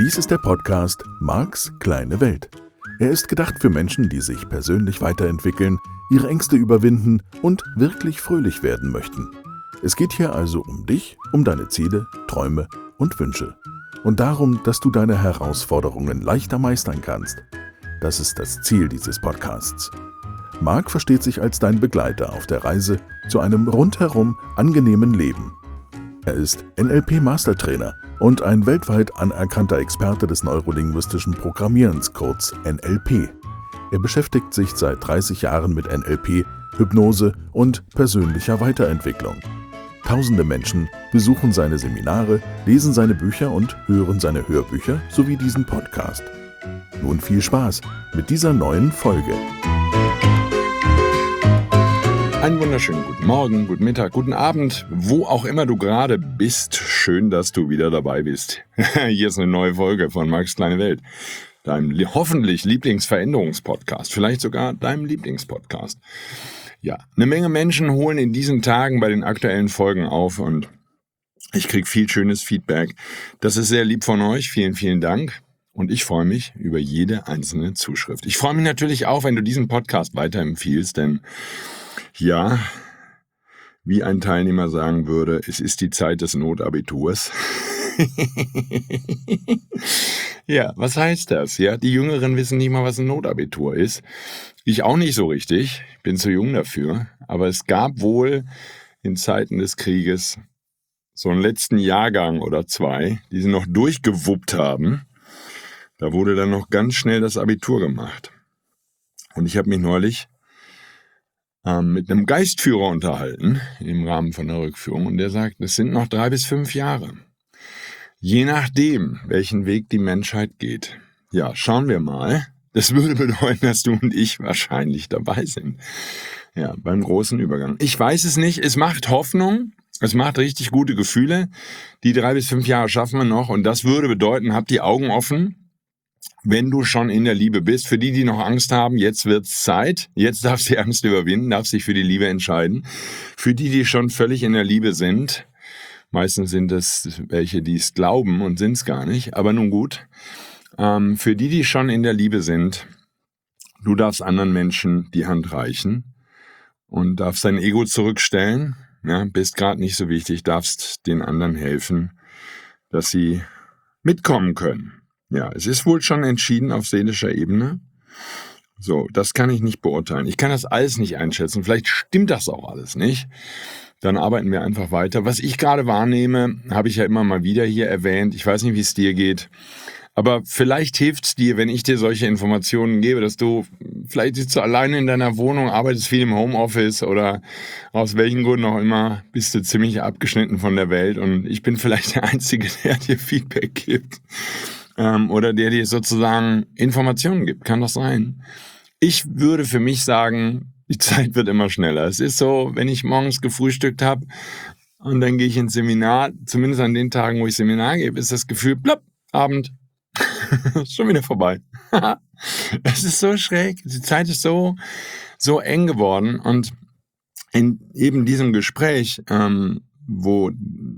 Dies ist der Podcast Marks kleine Welt. Er ist gedacht für Menschen, die sich persönlich weiterentwickeln, ihre Ängste überwinden und wirklich fröhlich werden möchten. Es geht hier also um dich, um deine Ziele, Träume und Wünsche. Und darum, dass du deine Herausforderungen leichter meistern kannst. Das ist das Ziel dieses Podcasts. Mark versteht sich als dein Begleiter auf der Reise zu einem rundherum angenehmen Leben. Er ist NLP-Mastertrainer und ein weltweit anerkannter Experte des neurolinguistischen Programmierens, kurz NLP. Er beschäftigt sich seit 30 Jahren mit NLP, Hypnose und persönlicher Weiterentwicklung. Tausende Menschen besuchen seine Seminare, lesen seine Bücher und hören seine Hörbücher sowie diesen Podcast. Nun viel Spaß mit dieser neuen Folge. Einen wunderschönen guten Morgen, guten Mittag, guten Abend, wo auch immer du gerade bist. Schön, dass du wieder dabei bist. Hier ist eine neue Folge von Marks kleine Welt, deinem hoffentlich Lieblingsveränderungspodcast, vielleicht sogar deinem Lieblingspodcast. Ja, eine Menge Menschen holen in diesen Tagen bei den aktuellen Folgen auf und ich kriege viel schönes Feedback. Das ist sehr lieb von euch. Vielen, vielen Dank. Und ich freue mich über jede einzelne Zuschrift. Ich freue mich natürlich auch, wenn du diesen Podcast weiterempfiehlst, denn ja, wie ein Teilnehmer sagen würde, es ist die Zeit des Notabiturs. Ja, was heißt das? Ja, die Jüngeren wissen nicht mal, was ein Notabitur ist. Ich auch nicht so richtig, ich bin zu jung dafür. Aber es gab wohl in Zeiten des Krieges so einen letzten Jahrgang oder zwei, die sie noch durchgewuppt haben. Da wurde dann noch ganz schnell das Abitur gemacht. Und ich habe mich neulich mit einem Geistführer unterhalten im Rahmen von der Rückführung und der sagt, es sind noch 3 bis 5 Jahre. Je nachdem, welchen Weg die Menschheit geht. Ja, schauen wir mal. Das würde bedeuten, dass du und ich wahrscheinlich dabei sind. Ja, beim großen Übergang. Ich weiß es nicht. Es macht Hoffnung. Es macht richtig gute Gefühle. Die 3 bis 5 Jahre schaffen wir noch und das würde bedeuten, hab die Augen offen. Wenn du schon in der Liebe bist, für die, die noch Angst haben, jetzt wird's Zeit. Jetzt darfst du die Angst überwinden, darfst dich für die Liebe entscheiden. Für die, die schon völlig in der Liebe sind, meistens sind es welche, die es glauben und sind es gar nicht, aber nun gut. Für die, die schon in der Liebe sind, du darfst anderen Menschen die Hand reichen und darfst dein Ego zurückstellen. Ja, bist gerade nicht so wichtig, darfst den anderen helfen, dass sie mitkommen können. Ja, es ist wohl schon entschieden auf seelischer Ebene. So, das kann ich nicht beurteilen. Ich kann das alles nicht einschätzen. Vielleicht stimmt das auch alles nicht. Dann arbeiten wir einfach weiter. Was ich gerade wahrnehme, habe ich ja immer mal wieder hier erwähnt. Ich weiß nicht, wie es dir geht. Aber vielleicht hilft es dir, wenn ich dir solche Informationen gebe, dass du vielleicht sitzt du alleine in deiner Wohnung, arbeitest viel im Homeoffice oder aus welchen Gründen auch immer, bist du ziemlich abgeschnitten von der Welt und ich bin vielleicht der Einzige, der dir Feedback gibt. Oder der dir sozusagen Informationen gibt. Kann das sein? Ich würde für mich sagen, die Zeit wird immer schneller. Es ist so, wenn ich morgens gefrühstückt habe und dann gehe ich ins Seminar, zumindest an den Tagen, wo ich Seminar gebe, ist das Gefühl, plopp, Abend, schon wieder vorbei. Es ist so schräg, die Zeit ist so eng geworden und in eben diesem Gespräch, wo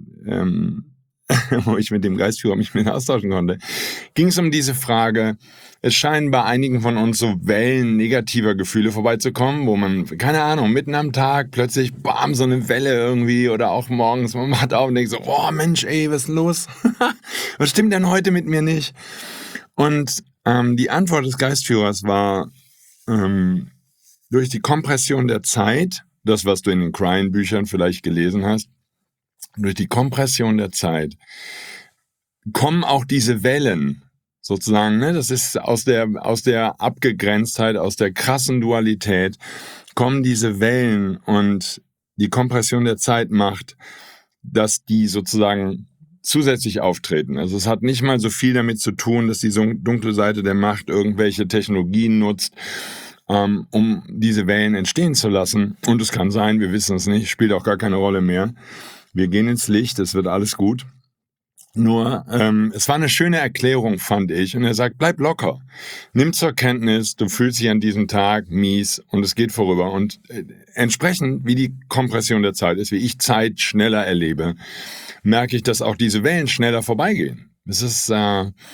ich mit dem Geistführer mich mit austauschen konnte, ging es um diese Frage, es scheinen bei einigen von uns so Wellen negativer Gefühle vorbeizukommen, wo man, keine Ahnung, mitten am Tag plötzlich, bam, so eine Welle irgendwie oder auch morgens, man macht auf und denkt so, oh Mensch, ey, was ist denn los? Was stimmt denn heute mit mir nicht? Und die Antwort des Geistführers war, durch die Kompression der Zeit, das, was du in den Crine-Büchern vielleicht gelesen hast, durch die Kompression der Zeit kommen auch diese Wellen sozusagen, ne? Das ist aus der Abgegrenztheit, aus der krassen Dualität kommen diese Wellen und die Kompression der Zeit macht, dass die sozusagen zusätzlich auftreten. Also es hat nicht mal so viel damit zu tun, dass die dunkle Seite der Macht irgendwelche Technologien nutzt, um diese Wellen entstehen zu lassen. Und es kann sein, wir wissen es nicht, spielt auch gar keine Rolle mehr. Wir gehen ins Licht, es wird alles gut. Nur, es war eine schöne Erklärung, fand ich. Und er sagt, bleib locker. Nimm zur Kenntnis, du fühlst dich an diesem Tag mies und es geht vorüber. Und entsprechend, wie die Kompression der Zeit ist, wie ich Zeit schneller erlebe, merke ich, dass auch diese Wellen schneller vorbeigehen. Es ist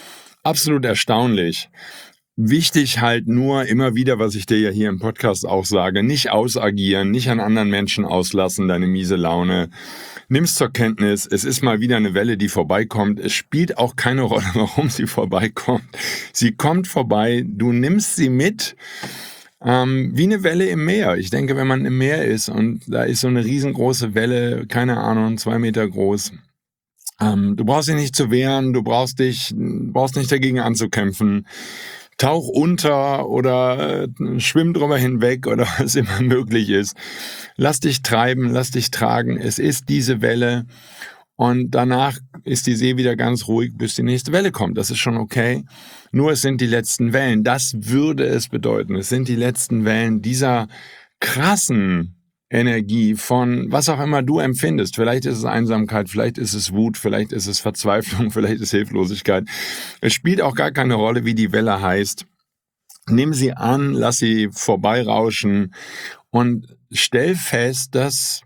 absolut erstaunlich. Wichtig halt nur immer wieder, was ich dir ja hier im Podcast auch sage, nicht ausagieren, nicht an anderen Menschen auslassen, deine miese Laune. Nimm's zur Kenntnis, es ist mal wieder eine Welle, die vorbeikommt. Es spielt auch keine Rolle, warum sie vorbeikommt. Sie kommt vorbei, du nimmst sie mit, wie eine Welle im Meer. Ich denke, wenn man im Meer ist und da ist so eine riesengroße Welle, keine Ahnung, 2 Meter groß, du brauchst dich nicht zu wehren, du brauchst nicht dagegen anzukämpfen. Tauch unter oder schwimm drüber hinweg oder was immer möglich ist. Lass dich treiben, lass dich tragen. Es ist diese Welle und danach ist die See wieder ganz ruhig, bis die nächste Welle kommt. Das ist schon okay. Nur es sind die letzten Wellen. Das würde es bedeuten. Es sind die letzten Wellen dieser krassen Energie von was auch immer du empfindest. Vielleicht ist es Einsamkeit, vielleicht ist es Wut, vielleicht ist es Verzweiflung, vielleicht ist es Hilflosigkeit. Es spielt auch gar keine Rolle, wie die Welle heißt. Nimm sie an, lass sie vorbeirauschen und stell fest, dass,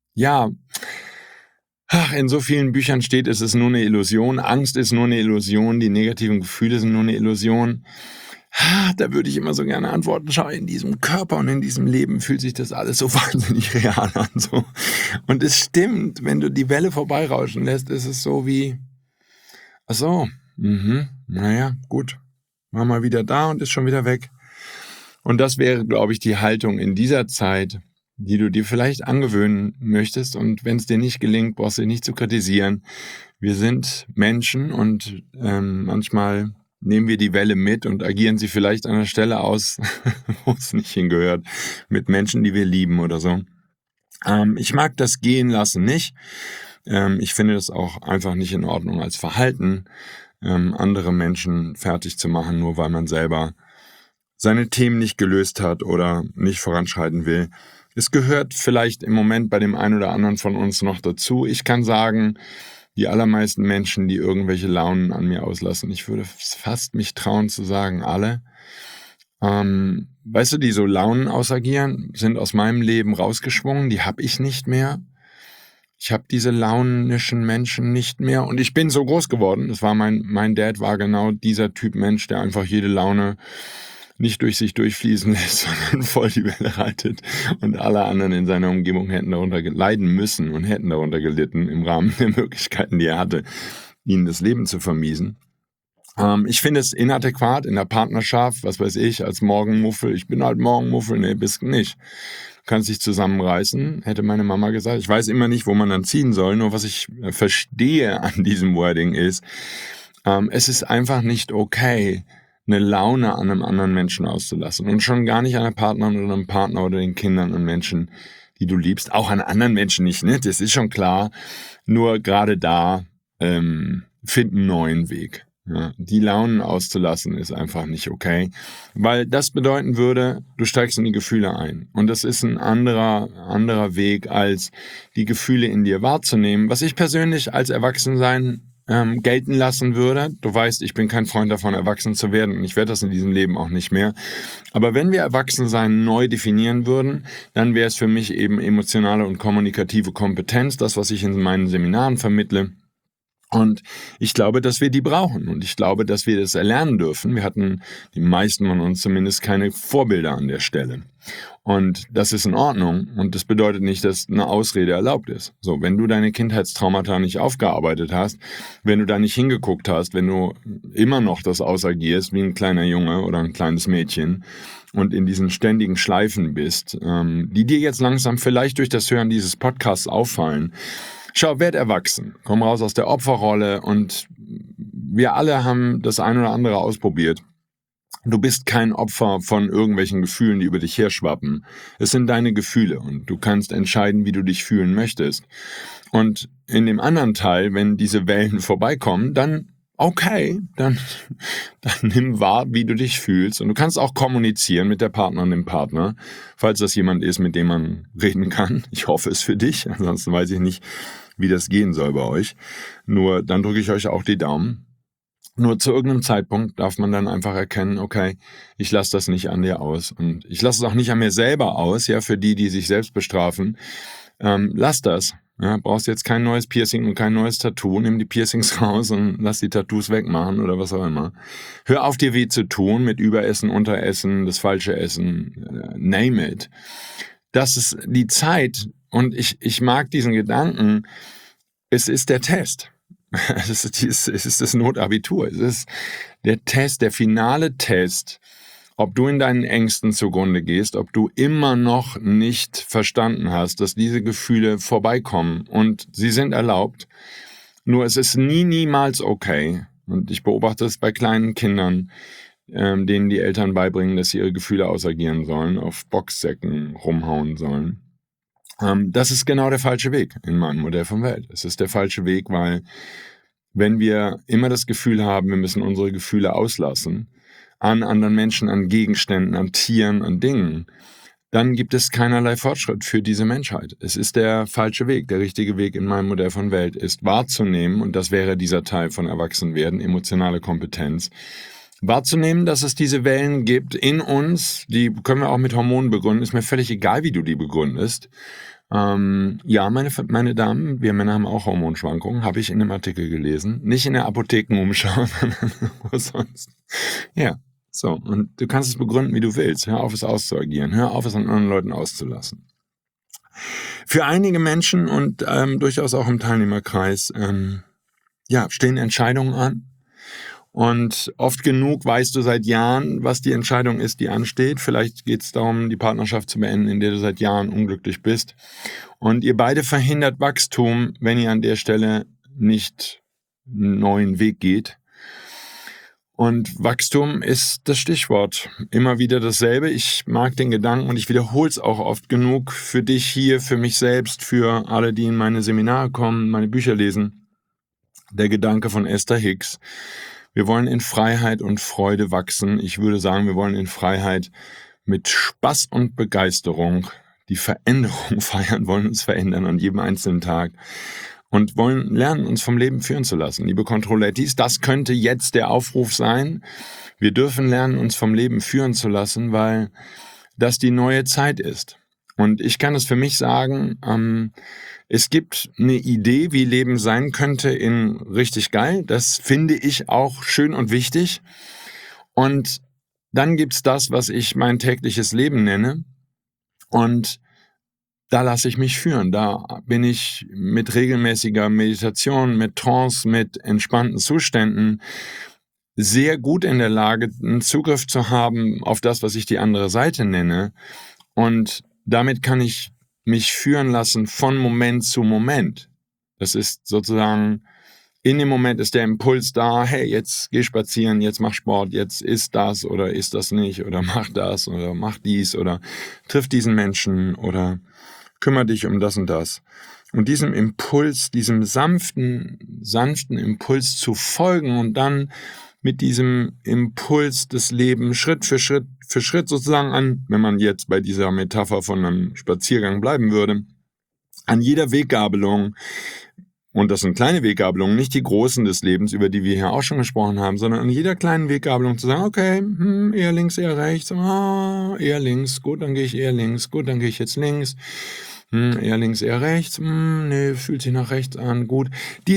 in so vielen Büchern steht, es ist nur eine Illusion, Angst ist nur eine Illusion, die negativen Gefühle sind nur eine Illusion. Da würde ich immer so gerne antworten, schau, in diesem Körper und in diesem Leben fühlt sich das alles so wahnsinnig real an. So. Und es stimmt, wenn du die Welle vorbeirauschen lässt, ist es so wie, naja, gut, war mal wieder da und ist schon wieder weg. Und das wäre, glaube ich, die Haltung in dieser Zeit, die du dir vielleicht angewöhnen möchtest. Und wenn es dir nicht gelingt, brauchst du dich nicht zu kritisieren. Wir sind Menschen und manchmal nehmen wir die Welle mit und agieren sie vielleicht an einer Stelle aus, wo es nicht hingehört, mit Menschen, die wir lieben oder so. Ich mag das gehen lassen nicht. Ich finde das auch einfach nicht in Ordnung als Verhalten, andere Menschen fertig zu machen, nur weil man selber seine Themen nicht gelöst hat oder nicht voranschreiten will. Es gehört vielleicht im Moment bei dem einen oder anderen von uns noch dazu. Ich kann sagen, die allermeisten Menschen, die irgendwelche Launen an mir auslassen, ich würde fast mich trauen zu sagen, alle, weißt du, die so Launen ausagieren, sind aus meinem Leben rausgeschwungen, die habe ich nicht mehr. Ich habe diese launischen Menschen nicht mehr und ich bin so groß geworden. Das war mein Dad war genau dieser Typ Mensch, der einfach jede Laune nicht durch sich durchfließen lässt, sondern voll die Welle reitet und alle anderen in seiner Umgebung hätten darunter leiden müssen und hätten darunter gelitten im Rahmen der Möglichkeiten, die er hatte, ihnen das Leben zu vermiesen. Ich finde es inadäquat in der Partnerschaft, was weiß ich, als Morgenmuffel. Ich bin halt Morgenmuffel, nee, bist nicht. Du kannst dich zusammenreißen, hätte meine Mama gesagt. Ich weiß immer nicht, wo man dann ziehen soll, nur was ich verstehe an diesem Wording ist, es ist einfach nicht okay, eine Laune an einem anderen Menschen auszulassen und schon gar nicht an einer Partnerin oder einem Partner oder den Kindern und Menschen, die du liebst, auch an anderen Menschen nicht, ne? Das ist schon klar, nur gerade da find einen neuen Weg. Ja? Die Launen auszulassen ist einfach nicht okay, weil das bedeuten würde, du steigst in die Gefühle ein und das ist ein anderer Weg, als die Gefühle in dir wahrzunehmen, was ich persönlich als Erwachsensein gelten lassen würde. Du weißt, ich bin kein Freund davon, erwachsen zu werden und ich werde das in diesem Leben auch nicht mehr. Aber wenn wir Erwachsensein neu definieren würden, dann wäre es für mich eben emotionale und kommunikative Kompetenz, das, was ich in meinen Seminaren vermittle. Und ich glaube, dass wir die brauchen und ich glaube, dass wir das erlernen dürfen. Wir hatten, die meisten von uns zumindest, keine Vorbilder an der Stelle. Und das ist in Ordnung und das bedeutet nicht, dass eine Ausrede erlaubt ist. So, wenn du deine Kindheitstraumata nicht aufgearbeitet hast, wenn du da nicht hingeguckt hast, wenn du immer noch das ausagierst wie ein kleiner Junge oder ein kleines Mädchen und in diesen ständigen Schleifen bist, die dir jetzt langsam vielleicht durch das Hören dieses Podcasts auffallen, schau, werd erwachsen, komm raus aus der Opferrolle und wir alle haben das ein oder andere ausprobiert. Du bist kein Opfer von irgendwelchen Gefühlen, die über dich herschwappen. Es sind deine Gefühle und du kannst entscheiden, wie du dich fühlen möchtest. Und in dem anderen Teil, wenn diese Wellen vorbeikommen, dann okay, dann nimm wahr, wie du dich fühlst. Und du kannst auch kommunizieren mit der Partnerin, dem Partner, falls das jemand ist, mit dem man reden kann. Ich hoffe es für dich, ansonsten weiß ich nicht, wie das gehen soll bei euch. Nur dann drücke ich euch auch die Daumen. Nur zu irgendeinem Zeitpunkt darf man dann einfach erkennen, okay, ich lasse das nicht an dir aus. Und ich lasse es auch nicht an mir selber aus, ja, für die sich selbst bestrafen. Lass das. Ja, brauchst jetzt kein neues Piercing und kein neues Tattoo. Nimm die Piercings raus und lass die Tattoos wegmachen oder was auch immer. Hör auf, dir weh zu tun mit Überessen, Unteressen, das falsche Essen, name it. Das ist die Zeit und ich mag diesen Gedanken. Es ist der Test. Es ist das Notabitur. Es ist der Test, der finale Test, ob du in deinen Ängsten zugrunde gehst, ob du immer noch nicht verstanden hast, dass diese Gefühle vorbeikommen und sie sind erlaubt. Nur es ist niemals okay. Und ich beobachte es bei kleinen Kindern, denen die Eltern beibringen, dass sie ihre Gefühle ausagieren sollen, auf Boxsäcken rumhauen sollen. Das ist genau der falsche Weg in meinem Modell von Welt. Es ist der falsche Weg, weil wenn wir immer das Gefühl haben, wir müssen unsere Gefühle auslassen, an anderen Menschen, an Gegenständen, an Tieren, an Dingen, dann gibt es keinerlei Fortschritt für diese Menschheit. Es ist der falsche Weg. Der richtige Weg in meinem Modell von Welt ist wahrzunehmen, und das wäre dieser Teil von Erwachsenwerden, emotionale Kompetenz, wahrzunehmen, dass es diese Wellen gibt in uns, die können wir auch mit Hormonen begründen, ist mir völlig egal, wie du die begründest. Ja, meine Damen, wir Männer haben auch Hormonschwankungen, habe ich in einem Artikel gelesen. Nicht in der Apothekenumschau, sondern wo sonst. Ja, so. Und du kannst es begründen, wie du willst. Hör auf, es auszuagieren. Hör auf, es an anderen Leuten auszulassen. Für einige Menschen und durchaus auch im Teilnehmerkreis stehen Entscheidungen an. Und oft genug weißt du seit Jahren, was die Entscheidung ist, die ansteht. Vielleicht geht es darum, die Partnerschaft zu beenden, in der du seit Jahren unglücklich bist. Und ihr beide verhindert Wachstum, wenn ihr an der Stelle nicht einen neuen Weg geht. Und Wachstum ist das Stichwort. Immer wieder dasselbe. Ich mag den Gedanken und ich wiederhole es auch oft genug für dich hier, für mich selbst, für alle, die in meine Seminare kommen, meine Bücher lesen. Der Gedanke von Esther Hicks. Wir wollen in Freiheit und Freude wachsen. Ich würde sagen, wir wollen in Freiheit mit Spaß und Begeisterung die Veränderung feiern, wollen uns verändern an jedem einzelnen Tag und wollen lernen, uns vom Leben führen zu lassen. Liebe Controlettis, das könnte jetzt der Aufruf sein. Wir dürfen lernen, uns vom Leben führen zu lassen, weil das die neue Zeit ist. Und ich kann es für mich sagen, es gibt eine Idee, wie Leben sein könnte, in richtig geil. Das finde ich auch schön und wichtig. Und dann gibt's das, was ich mein tägliches Leben nenne. Und da lasse ich mich führen. Da bin ich mit regelmäßiger Meditation, mit Trance, mit entspannten Zuständen sehr gut in der Lage, einen Zugriff zu haben auf das, was ich die andere Seite nenne. Und damit kann ich mich führen lassen von Moment zu Moment. Das ist sozusagen, in dem Moment ist der Impuls da, hey, jetzt geh spazieren, jetzt mach Sport, jetzt isst das oder isst das nicht oder mach das oder mach dies oder triff diesen Menschen oder kümmere dich um das und das. Und diesem Impuls, diesem sanften Impuls zu folgen und dann mit diesem Impuls des Lebens Schritt für Schritt sozusagen an, wenn man jetzt bei dieser Metapher von einem Spaziergang bleiben würde, an jeder Weggabelung, und das sind kleine Weggabelungen, nicht die großen des Lebens, über die wir hier auch schon gesprochen haben, sondern an jeder kleinen Weggabelung zu sagen, okay, eher links, eher rechts, eher links, gut, dann gehe ich eher links, gut, dann gehe ich jetzt links, eher links, eher rechts, nee, fühlt sich nach rechts an, gut.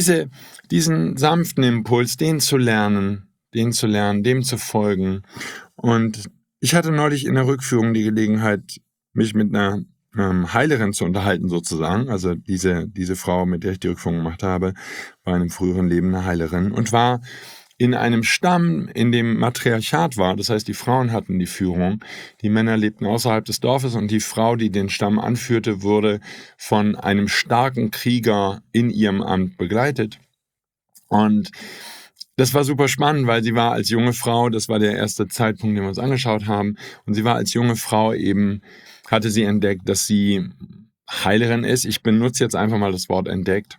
Diesen sanften Impuls, den zu lernen, dem zu folgen. Und ich hatte neulich in der Rückführung die Gelegenheit, mich mit einer Heilerin zu unterhalten sozusagen. Also diese Frau, mit der ich die Rückführung gemacht habe, war in einem früheren Leben eine Heilerin und war in einem Stamm, in dem Matriarchat war. Das heißt, die Frauen hatten die Führung. Die Männer lebten außerhalb des Dorfes und die Frau, die den Stamm anführte, wurde von einem starken Krieger in ihrem Amt begleitet. Und das war super spannend, weil sie war als junge Frau, das war der erste Zeitpunkt, den wir uns angeschaut haben, und sie war als junge Frau eben, hatte sie entdeckt, dass sie Heilerin ist. Ich benutze jetzt einfach mal das Wort entdeckt.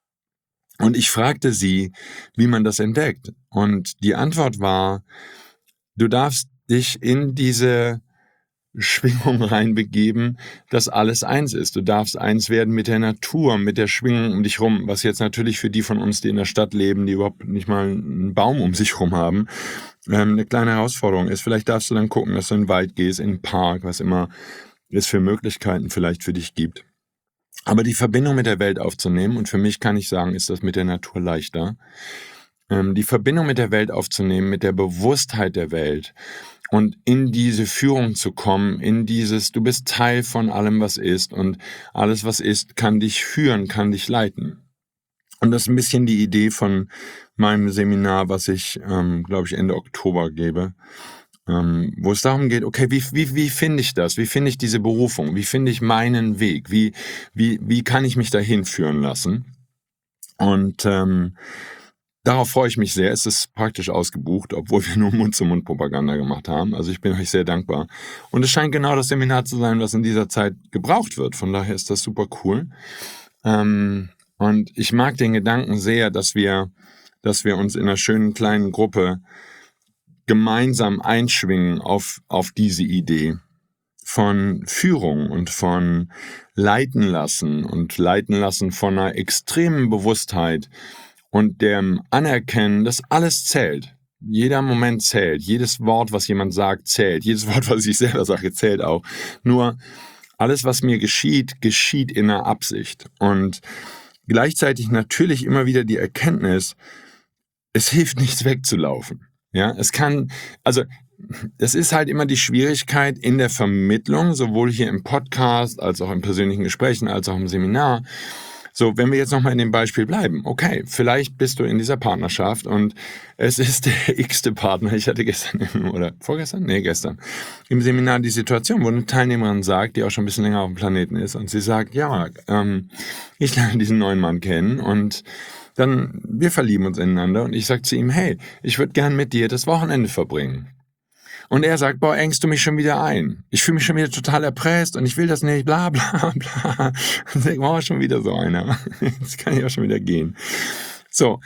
Und ich fragte sie, wie man das entdeckt. Und die Antwort war, du darfst dich in diese Schwingung reinbegeben, dass alles eins ist. Du darfst eins werden mit der Natur, mit der Schwingung um dich rum, was jetzt natürlich für die von uns, die in der Stadt leben, die überhaupt nicht mal einen Baum um sich rum haben, eine kleine Herausforderung ist. Vielleicht darfst du dann gucken, dass du in den Wald gehst, in den Park, was immer es für Möglichkeiten vielleicht für dich gibt. Aber die Verbindung mit der Welt aufzunehmen, und für mich kann ich sagen, ist das mit der Natur leichter, die Verbindung mit der Welt aufzunehmen, mit der Bewusstheit der Welt und in diese Führung zu kommen, in dieses, du bist Teil von allem, was ist, und alles, was ist, kann dich führen, kann dich leiten. Und das ist ein bisschen die Idee von meinem Seminar, was ich, glaube ich, Ende Oktober gebe, wo es darum geht, okay, wie finde ich das? Wie finde ich diese Berufung? Wie finde ich meinen Weg? Wie kann ich mich dahin führen lassen? Und darauf freue ich mich sehr. Es ist praktisch ausgebucht, obwohl wir nur Mund-zu-Mund-Propaganda gemacht haben. Also ich bin euch sehr dankbar. Und es scheint genau das Seminar zu sein, was in dieser Zeit gebraucht wird. Von daher ist das super cool. Und ich mag den Gedanken sehr, dass wir uns in einer schönen kleinen Gruppe gemeinsam einschwingen auf diese Idee von Führung und von leiten lassen von einer extremen Bewusstheit und dem Anerkennen, dass alles zählt. Jeder Moment zählt, jedes Wort, was jemand sagt, zählt, jedes Wort, was ich selber sage, zählt auch. Nur alles, was mir geschieht, geschieht in einer Absicht. Und gleichzeitig natürlich immer wieder die Erkenntnis, es hilft nichts wegzulaufen. Ja, es ist halt immer die Schwierigkeit in der Vermittlung, sowohl hier im Podcast, als auch in persönlichen Gesprächen, als auch im Seminar. So, wenn wir jetzt nochmal in dem Beispiel bleiben, okay, vielleicht bist du in dieser Partnerschaft und es ist der x-te Partner. Ich hatte gestern gestern im Seminar die Situation, wo eine Teilnehmerin sagt, die auch schon ein bisschen länger auf dem Planeten ist, und sie sagt, ja, ich lerne diesen neuen Mann kennen und dann, wir verlieben uns ineinander, und ich sage zu ihm, hey, ich würde gern mit dir das Wochenende verbringen. Und er sagt, boah, engst du mich schon wieder ein? Ich fühle mich schon wieder total erpresst und ich will das nicht, bla bla bla. Und ich denke, boah, schon wieder so einer. Jetzt kann ich auch schon wieder gehen. So,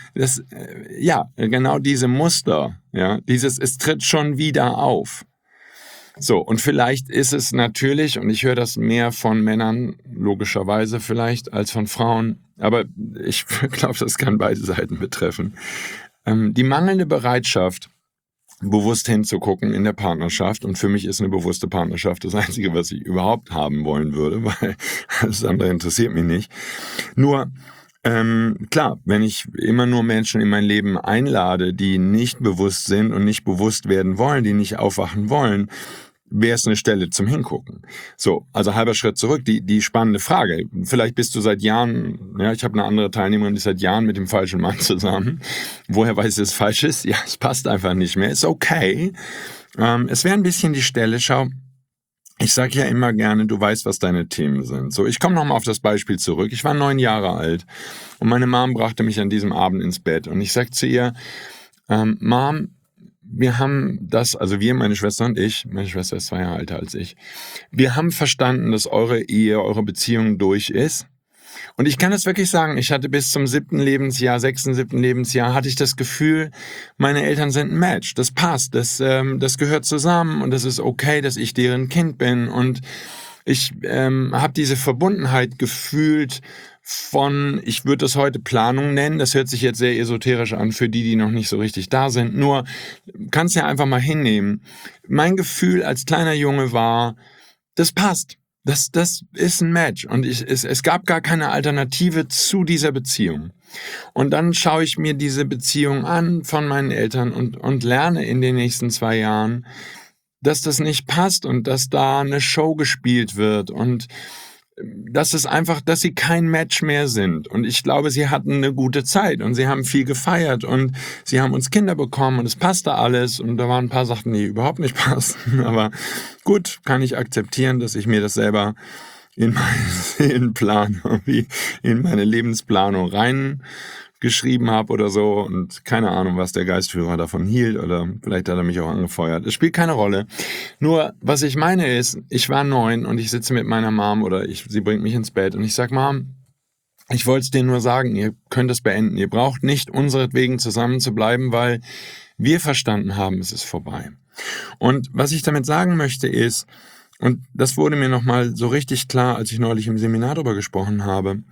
genau diese Muster, ja, es tritt schon wieder auf. So, und vielleicht ist es natürlich, und ich höre das mehr von Männern, logischerweise vielleicht, als von Frauen, aber ich glaube, das kann beide Seiten betreffen. Die mangelnde Bereitschaft, bewusst hinzugucken in der Partnerschaft, und für mich ist eine bewusste Partnerschaft das Einzige, was ich überhaupt haben wollen würde, weil alles andere interessiert mich nicht. Nur, klar, wenn ich immer nur Menschen in mein Leben einlade, die nicht bewusst sind und nicht bewusst werden wollen, die nicht aufwachen wollen, wäre es eine Stelle zum Hingucken. So, also halber Schritt zurück, die spannende Frage. Vielleicht bist du seit Jahren, ja, ich habe eine andere Teilnehmerin, die ist seit Jahren mit dem falschen Mann zusammen. Woher weiß ich, dass es falsch ist? Ja, es passt einfach nicht mehr. Ist okay. Es wäre ein bisschen die Stelle, schau, ich sage ja immer gerne, du weißt, was deine Themen sind. So, ich komme nochmal auf das Beispiel zurück. Ich war 9 Jahre alt und meine Mom brachte mich an diesem Abend ins Bett und ich sag zu ihr, Mom, wir haben das, also wir, meine Schwester und ich, meine Schwester ist 2 Jahre älter als ich, wir haben verstanden, dass eure Ehe, eure Beziehung durch ist. Und ich kann es wirklich sagen, ich hatte bis zum 6., 7. Lebensjahr, hatte ich das Gefühl, meine Eltern sind ein Match. Das passt, das gehört zusammen und das ist okay, dass ich deren Kind bin. Und ich habe diese Verbundenheit gefühlt von, ich würde das heute Planung nennen, das hört sich jetzt sehr esoterisch an für die noch nicht so richtig da sind, nur kannst ja einfach mal hinnehmen. Mein Gefühl als kleiner Junge war, das passt, das ist ein Match und es gab gar keine Alternative zu dieser Beziehung. Und dann schaue ich mir diese Beziehung an von meinen Eltern und lerne in den nächsten 2 Jahren, dass das nicht passt und dass da eine Show gespielt wird und dass sie kein Match mehr sind. Und ich glaube, sie hatten eine gute Zeit und sie haben viel gefeiert und sie haben uns Kinder bekommen und es passte alles und da waren ein paar Sachen, die überhaupt nicht passten. Aber gut, kann ich akzeptieren, dass ich mir das selber in meine Seelenplanung, wie in meine Lebensplanung reingeschrieben habe oder so und keine Ahnung, was der Geistführer davon hielt oder vielleicht hat er mich auch angefeuert. Es spielt keine Rolle. Nur, was ich meine ist, ich war 9 und ich sitze mit meiner Mom oder sie bringt mich ins Bett und ich sag, Mom, ich wollte es dir nur sagen, ihr könnt es beenden. Ihr braucht nicht unseretwegen zusammen zu bleiben, weil wir verstanden haben, es ist vorbei. Und was ich damit sagen möchte ist, und das wurde mir nochmal so richtig klar, als ich neulich im Seminar darüber gesprochen habe,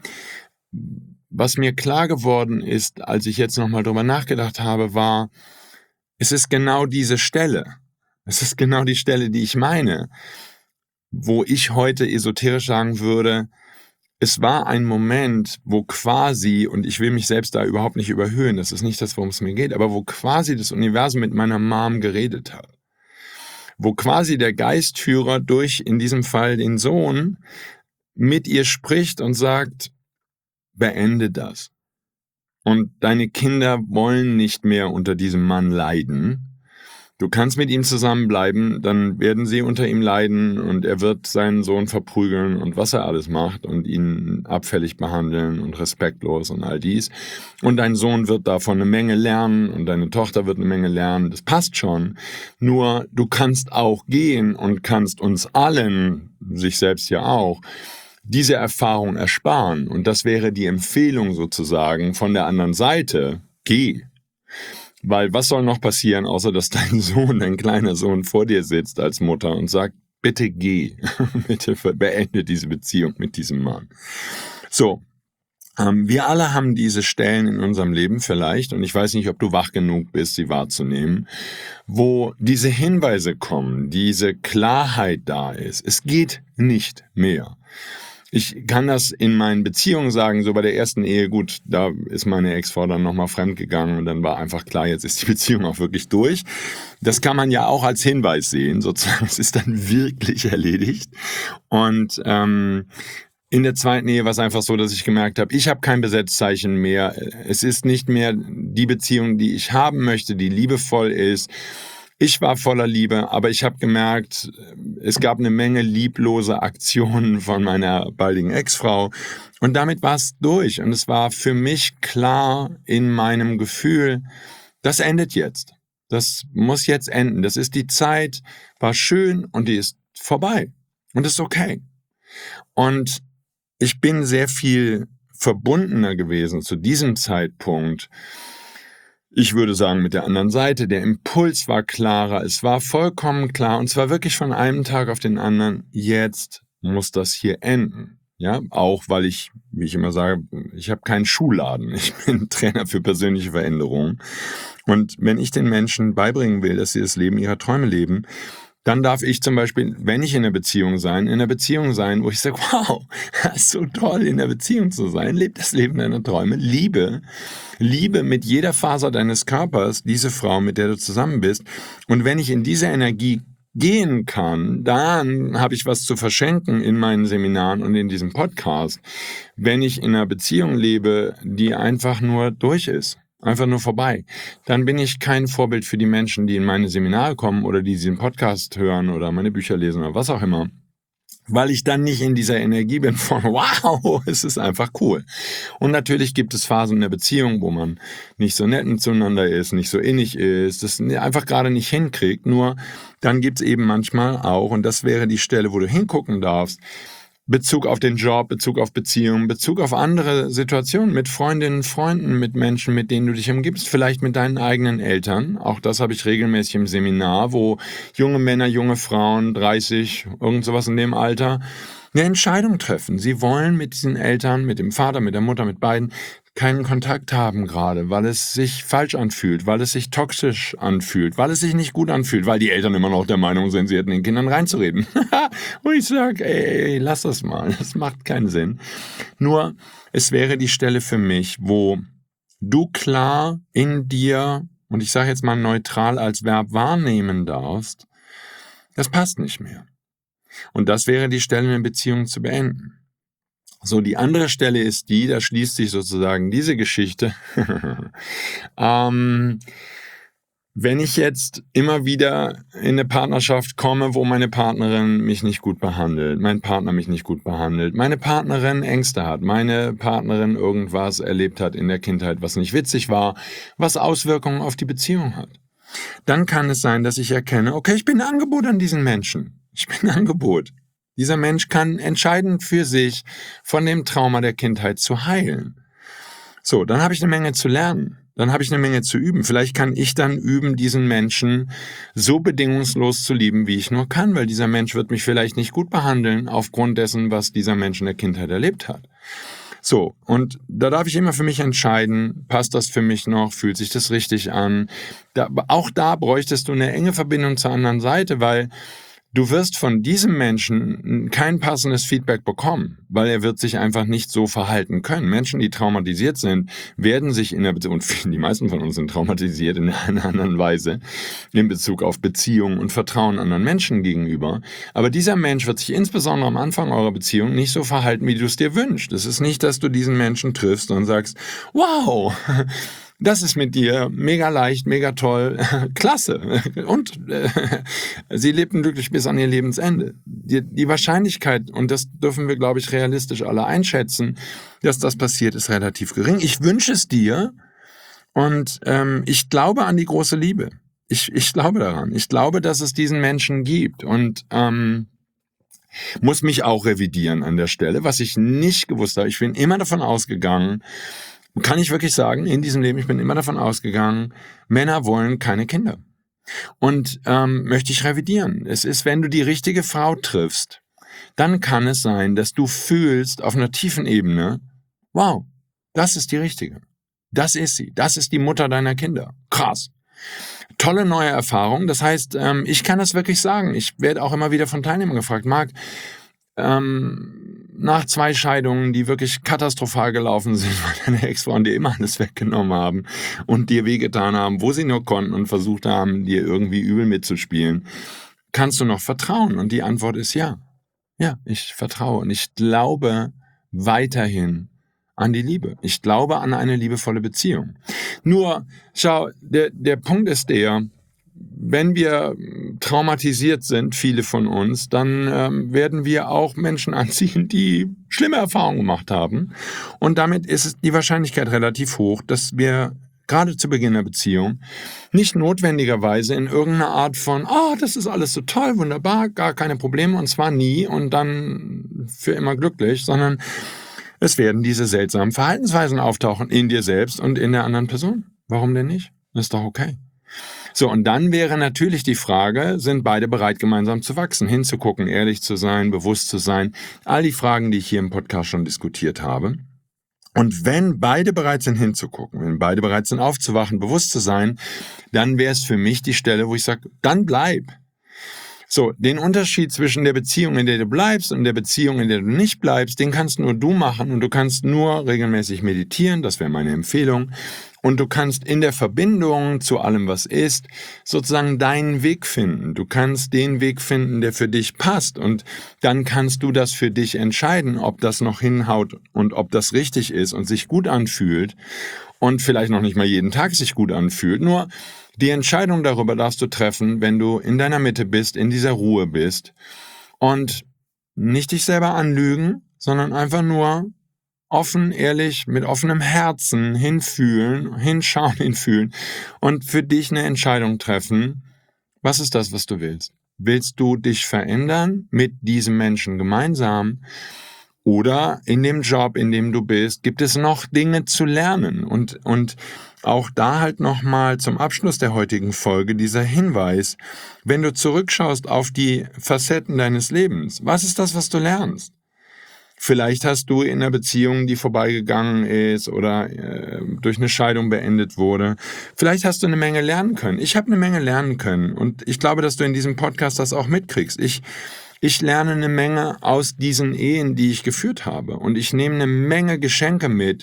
was mir klar geworden ist, als ich jetzt nochmal drüber nachgedacht habe, war, es ist genau diese Stelle. Es ist genau die Stelle, die ich meine, wo ich heute esoterisch sagen würde, es war ein Moment, wo quasi, und ich will mich selbst da überhaupt nicht überhöhen, das ist nicht das, worum es mir geht, aber wo quasi das Universum mit meiner Mom geredet hat. Wo quasi der Geistführer durch, in diesem Fall den Sohn, mit ihr spricht und sagt, beende das. Und deine Kinder wollen nicht mehr unter diesem Mann leiden. Du kannst mit ihm zusammenbleiben, dann werden sie unter ihm leiden und er wird seinen Sohn verprügeln und was er alles macht und ihn abfällig behandeln und respektlos und all dies. Und dein Sohn wird davon eine Menge lernen und deine Tochter wird eine Menge lernen. Das passt schon. Nur du kannst auch gehen und kannst uns allen, sich selbst ja auch, diese Erfahrung ersparen. Und das wäre die Empfehlung sozusagen von der anderen Seite. Geh. Weil was soll noch passieren, außer dass dein Sohn, dein kleiner Sohn vor dir sitzt als Mutter und sagt, bitte geh, bitte beende diese Beziehung mit diesem Mann. So, wir alle haben diese Stellen in unserem Leben vielleicht, und ich weiß nicht, ob du wach genug bist, sie wahrzunehmen, wo diese Hinweise kommen, diese Klarheit da ist. Es geht nicht mehr. Ich kann das in meinen Beziehungen sagen, so bei der ersten Ehe, gut, da ist meine Ex-Frau dann nochmal fremdgegangen und dann war einfach klar, jetzt ist die Beziehung auch wirklich durch. Das kann man ja auch als Hinweis sehen, sozusagen, es ist dann wirklich erledigt. Und in der zweiten Ehe war es einfach so, dass ich gemerkt habe, ich habe kein Besetzzeichen mehr. Es ist nicht mehr die Beziehung, die ich haben möchte, die liebevoll ist. Ich war voller Liebe, aber ich habe gemerkt, es gab eine Menge lieblose Aktionen von meiner baldigen Ex-Frau und damit war es durch. Und es war für mich klar in meinem Gefühl, das endet jetzt. Das muss jetzt enden. Das ist die Zeit, war schön und die ist vorbei. Und ist okay. Und ich bin sehr viel verbundener gewesen zu diesem Zeitpunkt. Ich würde sagen, mit der anderen Seite, der Impuls war klarer, es war vollkommen klar und zwar wirklich von einem Tag auf den anderen, jetzt muss das hier enden. Ja, auch weil ich, wie ich immer sage, ich habe keinen Schuhladen, ich bin Trainer für persönliche Veränderung und wenn ich den Menschen beibringen will, dass sie das Leben ihrer Träume leben, dann darf ich zum Beispiel, wenn ich in einer Beziehung sein, wo ich sage, wow, das ist so toll, in der Beziehung zu sein, lebe das Leben deiner Träume, liebe mit jeder Faser deines Körpers diese Frau, mit der du zusammen bist. Und wenn ich in diese Energie gehen kann, dann habe ich was zu verschenken in meinen Seminaren und in diesem Podcast. Wenn ich in einer Beziehung lebe, die einfach nur durch ist. Einfach nur vorbei. Dann bin ich kein Vorbild für die Menschen, die in meine Seminare kommen oder die diesen Podcast hören oder meine Bücher lesen oder was auch immer. Weil ich dann nicht in dieser Energie bin von wow, es ist einfach cool. Und natürlich gibt es Phasen in der Beziehung, wo man nicht so nett zueinander ist, nicht so innig ist, das einfach gerade nicht hinkriegt. Nur dann gibt es eben manchmal auch, und das wäre die Stelle, wo du hingucken darfst, Bezug auf den Job, Bezug auf Beziehungen, Bezug auf andere Situationen mit Freundinnen, Freunden, mit Menschen, mit denen du dich umgibst, vielleicht mit deinen eigenen Eltern. Auch das habe ich regelmäßig im Seminar, wo junge Männer, junge Frauen, 30, irgend sowas in dem Alter, eine Entscheidung treffen. Sie wollen mit diesen Eltern, mit dem Vater, mit der Mutter, mit beiden keinen Kontakt haben gerade, weil es sich falsch anfühlt, weil es sich toxisch anfühlt, weil es sich nicht gut anfühlt, weil die Eltern immer noch der Meinung sind, sie hätten den Kindern reinzureden. Wo ich sage, ey, lass das mal, das macht keinen Sinn. Nur, es wäre die Stelle für mich, wo du klar in dir, und ich sage jetzt mal neutral als Verb wahrnehmen darfst, das passt nicht mehr. Und das wäre die Stelle, eine Beziehung zu beenden. So, die andere Stelle ist die, da schließt sich sozusagen diese Geschichte. Wenn ich jetzt immer wieder in eine Partnerschaft komme, wo meine Partnerin mich nicht gut behandelt, mein Partner mich nicht gut behandelt, meine Partnerin Ängste hat, meine Partnerin irgendwas erlebt hat in der Kindheit, was nicht witzig war, was Auswirkungen auf die Beziehung hat, dann kann es sein, dass ich erkenne, okay, ich bin ein Angebot an diesen Menschen. Ich bin ein Angebot. Dieser Mensch kann entscheiden für sich, von dem Trauma der Kindheit zu heilen. So, dann habe ich eine Menge zu lernen. Dann habe ich eine Menge zu üben. Vielleicht kann ich dann üben, diesen Menschen so bedingungslos zu lieben, wie ich nur kann, weil dieser Mensch wird mich vielleicht nicht gut behandeln, aufgrund dessen, was dieser Mensch in der Kindheit erlebt hat. So, und da darf ich immer für mich entscheiden, passt das für mich noch, fühlt sich das richtig an? Auch da bräuchtest du eine enge Verbindung zur anderen Seite, weil Du wirst von diesem Menschen kein passendes Feedback bekommen, weil er wird sich einfach nicht so verhalten können. Menschen, die traumatisiert sind, werden sich in der Beziehung, und die meisten von uns sind traumatisiert in einer anderen Weise, in Bezug auf Beziehungen und Vertrauen anderen Menschen gegenüber. Aber dieser Mensch wird sich insbesondere am Anfang eurer Beziehung nicht so verhalten, wie du es dir wünschst. Es ist nicht, dass du diesen Menschen triffst und sagst, wow, das ist mit dir mega leicht, mega toll, klasse. Und sie lebten glücklich bis an ihr Lebensende. Die Wahrscheinlichkeit, und das dürfen wir, glaube ich, realistisch alle einschätzen, dass das passiert, ist relativ gering. Ich wünsche es dir und ich glaube an die große Liebe. Ich glaube daran. Ich glaube, dass es diesen Menschen gibt und muss mich auch revidieren an der Stelle, was ich nicht gewusst habe. Ich bin immer davon ausgegangen, kann ich wirklich sagen, in diesem Leben, ich bin immer davon ausgegangen, Männer wollen keine Kinder. Und möchte ich revidieren. Es ist, wenn du die richtige Frau triffst, dann kann es sein, dass du fühlst auf einer tiefen Ebene, wow, das ist die richtige. Das ist sie. Das ist die Mutter deiner Kinder. Krass. Tolle neue Erfahrung. Das heißt, ich kann das wirklich sagen. Ich werde auch immer wieder von Teilnehmern gefragt, Marc, nach 2 Scheidungen, die wirklich katastrophal gelaufen sind, weil deine Ex-Frauen dir immer alles weggenommen haben und dir wehgetan haben, wo sie nur konnten und versucht haben, dir irgendwie übel mitzuspielen, kannst du noch vertrauen? Und die Antwort ist ja. Ja, ich vertraue und ich glaube weiterhin an die Liebe. Ich glaube an eine liebevolle Beziehung. Nur, schau, der Punkt ist der, wenn wir traumatisiert sind, viele von uns, dann werden wir auch Menschen anziehen, die schlimme Erfahrungen gemacht haben. Und damit ist die Wahrscheinlichkeit relativ hoch, dass wir gerade zu Beginn der Beziehung nicht notwendigerweise in irgendeiner Art von, das ist alles so toll, wunderbar, gar keine Probleme und zwar nie und dann für immer glücklich, sondern es werden diese seltsamen Verhaltensweisen auftauchen in dir selbst und in der anderen Person. Warum denn nicht? Das ist doch okay. So, und dann wäre natürlich die Frage, sind beide bereit, gemeinsam zu wachsen, hinzugucken, ehrlich zu sein, bewusst zu sein? All die Fragen, die ich hier im Podcast schon diskutiert habe. Und wenn beide bereit sind, hinzugucken, wenn beide bereit sind, aufzuwachen, bewusst zu sein, dann wäre es für mich die Stelle, wo ich sage, dann bleib. So, den Unterschied zwischen der Beziehung, in der du bleibst und der Beziehung, in der du nicht bleibst, den kannst nur du machen und du kannst nur regelmäßig meditieren, das wäre meine Empfehlung. Und du kannst in der Verbindung zu allem, was ist, sozusagen deinen Weg finden. Du kannst den Weg finden, der für dich passt und dann kannst du das für dich entscheiden, ob das noch hinhaut und ob das richtig ist und sich gut anfühlt und vielleicht noch nicht mal jeden Tag sich gut anfühlt. Nur die Entscheidung darüber darfst du treffen, wenn du in deiner Mitte bist, in dieser Ruhe bist und nicht dich selber anlügen, sondern einfach nur offen, ehrlich, mit offenem Herzen hinfühlen, hinschauen, hinfühlen und für dich eine Entscheidung treffen. Was ist das, was du willst? Willst du dich verändern mit diesem Menschen gemeinsam? Oder in dem Job, in dem du bist, gibt es noch Dinge zu lernen? Und auch da halt nochmal zum Abschluss der heutigen Folge dieser Hinweis, wenn du zurückschaust auf die Facetten deines Lebens, was ist das, was du lernst? Vielleicht hast du in einer Beziehung, die vorbeigegangen ist oder durch eine Scheidung beendet wurde. Vielleicht hast du eine Menge lernen können. Ich habe eine Menge lernen können und ich glaube, dass du in diesem Podcast das auch mitkriegst. Ich lerne eine Menge aus diesen Ehen, die ich geführt habe und ich nehme eine Menge Geschenke mit.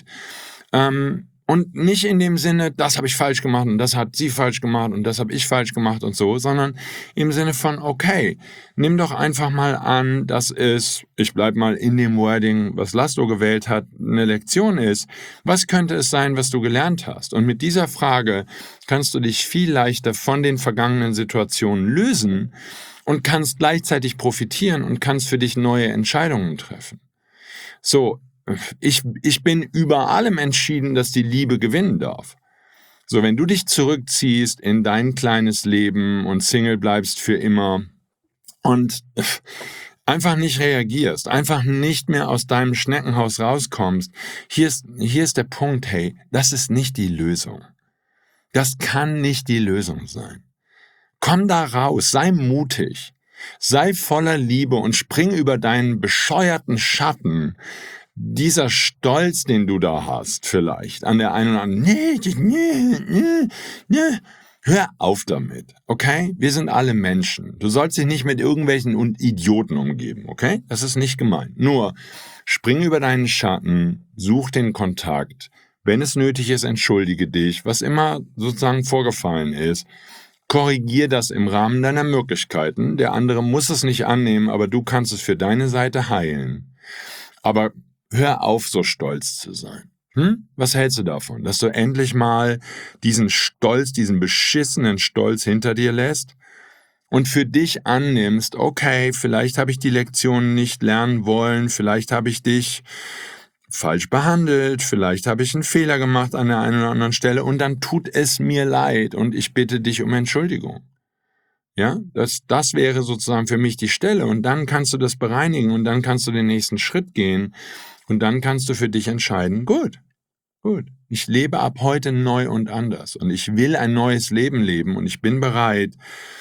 Und nicht in dem Sinne, das habe ich falsch gemacht und das hat sie falsch gemacht und das habe ich falsch gemacht und so, sondern im Sinne von, okay, nimm doch einfach mal an, dass es, ich bleibe mal in dem Wording, was Laszlo gewählt hat, eine Lektion ist. Was könnte es sein, was du gelernt hast? Und mit dieser Frage kannst du dich viel leichter von den vergangenen Situationen lösen und kannst gleichzeitig profitieren und kannst für dich neue Entscheidungen treffen. So, ich bin über allem entschieden, dass die Liebe gewinnen darf. So, wenn du dich zurückziehst in dein kleines Leben und Single bleibst für immer und einfach nicht reagierst, einfach nicht mehr aus deinem Schneckenhaus rauskommst, hier ist der Punkt, hey, das ist nicht die Lösung. Das kann nicht die Lösung sein. Komm da raus, sei mutig, sei voller Liebe und spring über deinen bescheuerten Schatten. Dieser Stolz, den du da hast, vielleicht, an der einen oder anderen, nee, Hör auf damit, okay? Wir sind alle Menschen. Du sollst dich nicht mit irgendwelchen Idioten umgeben, okay? Das ist nicht gemeint. Nur spring über deinen Schatten, such den Kontakt. Wenn es nötig ist, entschuldige dich, was immer sozusagen vorgefallen ist. Korrigier das im Rahmen deiner Möglichkeiten. Der andere muss es nicht annehmen, aber du kannst es für deine Seite heilen. Aber hör auf, so stolz zu sein. Was hältst du davon? Dass du endlich mal diesen Stolz, diesen beschissenen Stolz hinter dir lässt und für dich annimmst, okay, vielleicht habe ich die Lektion nicht lernen wollen, vielleicht habe ich dich falsch behandelt, vielleicht habe ich einen Fehler gemacht an der einen oder anderen Stelle und dann tut es mir leid und ich bitte dich um Entschuldigung. Ja, das wäre sozusagen für mich die Stelle und dann kannst du das bereinigen und dann kannst du den nächsten Schritt gehen und dann kannst du für dich entscheiden, gut, ich lebe ab heute neu und anders und ich will ein neues Leben leben und ich bin bereit,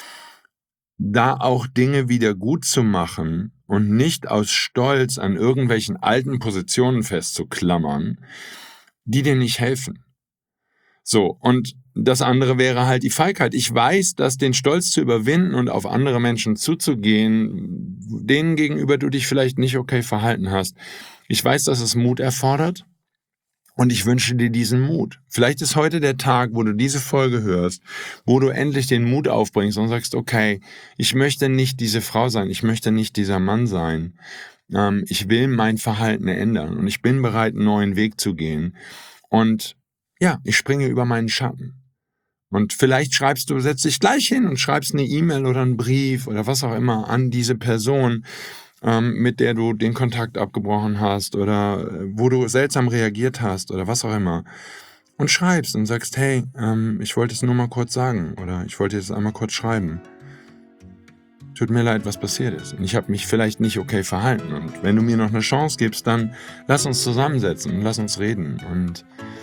da auch Dinge wieder gut zu machen und nicht aus Stolz an irgendwelchen alten Positionen festzuklammern, die dir nicht helfen. So, und das andere wäre halt die Feigheit. Ich weiß, dass den Stolz zu überwinden und auf andere Menschen zuzugehen, denen gegenüber du dich vielleicht nicht okay verhalten hast, ich weiß, dass es Mut erfordert. Und ich wünsche dir diesen Mut. Vielleicht ist heute der Tag, wo du diese Folge hörst, wo du endlich den Mut aufbringst und sagst, okay, ich möchte nicht diese Frau sein, ich möchte nicht dieser Mann sein. Ich will mein Verhalten ändern und ich bin bereit, einen neuen Weg zu gehen. Und ja, ich springe über meinen Schatten. Und vielleicht setzt dich gleich hin und schreibst eine E-Mail oder einen Brief oder was auch immer an diese Person, mit der du den Kontakt abgebrochen hast oder wo du seltsam reagiert hast oder was auch immer und schreibst und sagst, hey, ich wollte es nur mal kurz sagen oder ich wollte es einmal kurz schreiben. Tut mir leid, was passiert ist und ich habe mich vielleicht nicht okay verhalten und wenn du mir noch eine Chance gibst, dann lass uns zusammensetzen und lass uns reden und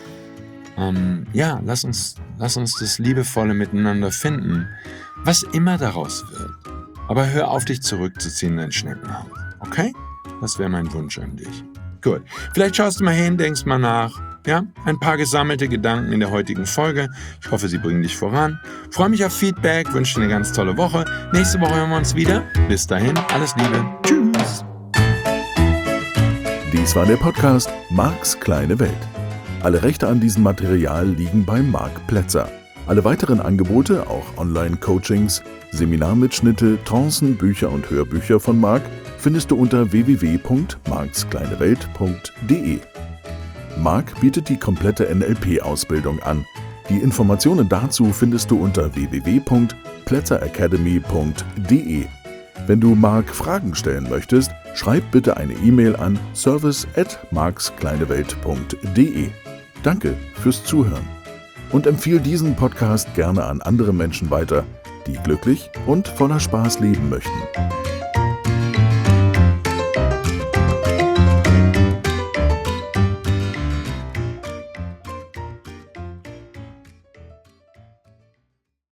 lass uns das liebevolle Miteinander finden, was immer daraus wird. Aber hör auf, dich zurückzuziehen in dein Schneckenhaus. Okay? Das wäre mein Wunsch an dich. Gut. Vielleicht schaust du mal hin, denkst mal nach. Ja? Ein paar gesammelte Gedanken in der heutigen Folge. Ich hoffe, sie bringen dich voran. Freue mich auf Feedback, wünsche dir eine ganz tolle Woche. Nächste Woche hören wir uns wieder. Bis dahin, alles Liebe. Tschüss. Dies war der Podcast Marks kleine Welt. Alle Rechte an diesem Material liegen bei Marc Plätzer. Alle weiteren Angebote, auch Online-Coachings, Seminarmitschnitte, Trancen, Bücher und Hörbücher von Marc findest du unter www.markskleinewelt.de. Marc bietet die komplette NLP-Ausbildung an. Die Informationen dazu findest du unter www.plätzeracademy.de. Wenn du Marc Fragen stellen möchtest, schreib bitte eine E-Mail an service@markskleinewelt.de. Danke fürs Zuhören und empfehle diesen Podcast gerne an andere Menschen weiter, die glücklich und voller Spaß leben möchten.